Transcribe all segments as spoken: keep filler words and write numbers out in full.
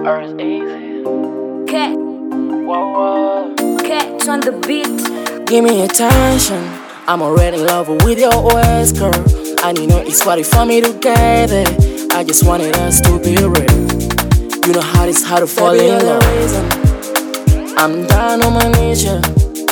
Or it's easy. Cat, Whoa, whoa. Cat's on the beat. Give me attention. I'm already in love with your ways, girl. And you know it's funny for me to get it. I just wanted us to be real. You know how it's hard to fall in love. I'm down on my knees, yeah.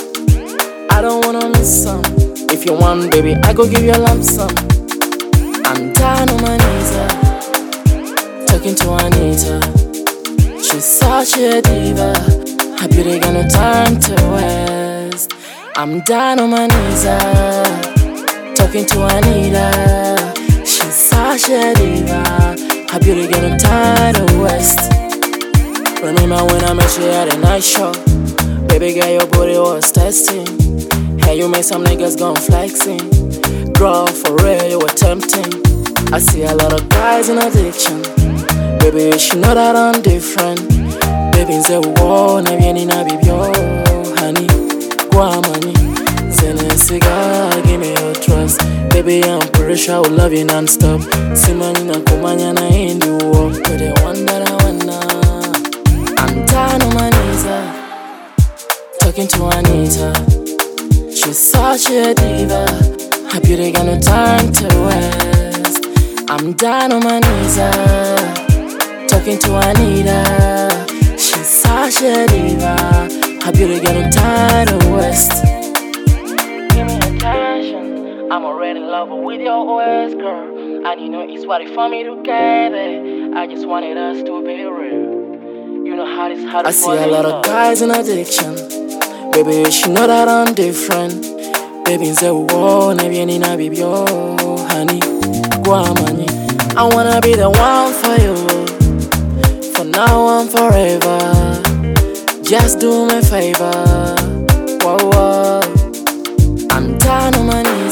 I don't wanna miss some. If you want, baby, I go give you a lump sum. I'm down on my knees, yeah. Talking to Anita. She's such a diva. Her beauty got no time to waste. I'm down on my knees, yeah. Talking to Anita. She's such a diva. Her beauty got no time to waste. Remember when I met you at a night show? Baby girl, your booty was testing. Hey, you made some niggas gone flexing. Girl, for real, you were tempting. I see a lot of guys in addiction. Baby, you should know that I'm different. Baby, nze uwo na vieni na bibyo. Honey, kwa mani Zene siga, give me your trust. Baby, I'm pretty sure I will love you non-stop. Simani na kumanya na hindi uwo. You're the one that I wanna. I'm down on my knees, uh, talking to Anita. She's such a diva. Her beauty got no time to waste. I'm down on my knees, uh, talking to Anita. She's such a diva. Her beauty got no time to waste. Give me attention. I'm already in love with your ways, girl. And you know it's what it for me to get it. I just wanted us to be real. You know how it's hard to I see a lot of guys in addiction. Baby, you should know that I'm different. Baby, nze uwo na vieni na bibyo. Honey, kwa mani I wanna be the one for you. For now and forever. Just do me a favor. Whoa, whoa. I'm down on my knees,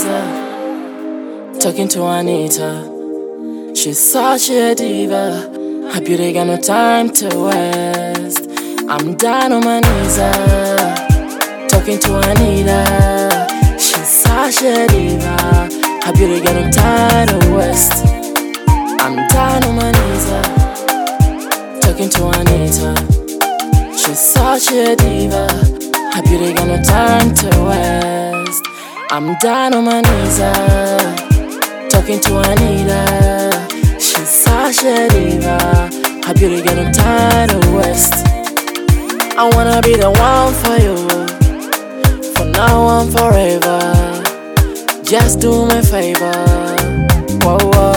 uh, talking to Anita. She's such a diva. Her beauty got no time to waste. I'm down on my knees, uh, talking to Anita. She's such a diva. Her beauty got no time to waste. I'm down on my knees, uh, talking to Anita. She's such a diva. Her beauty got no time to waste. I'm down on my knees, uh, talking to Anita. She's such a diva. Her beauty got no time to waste. I wanna be the one for you. For now and forever. Just do me a favor. Whoa, whoa.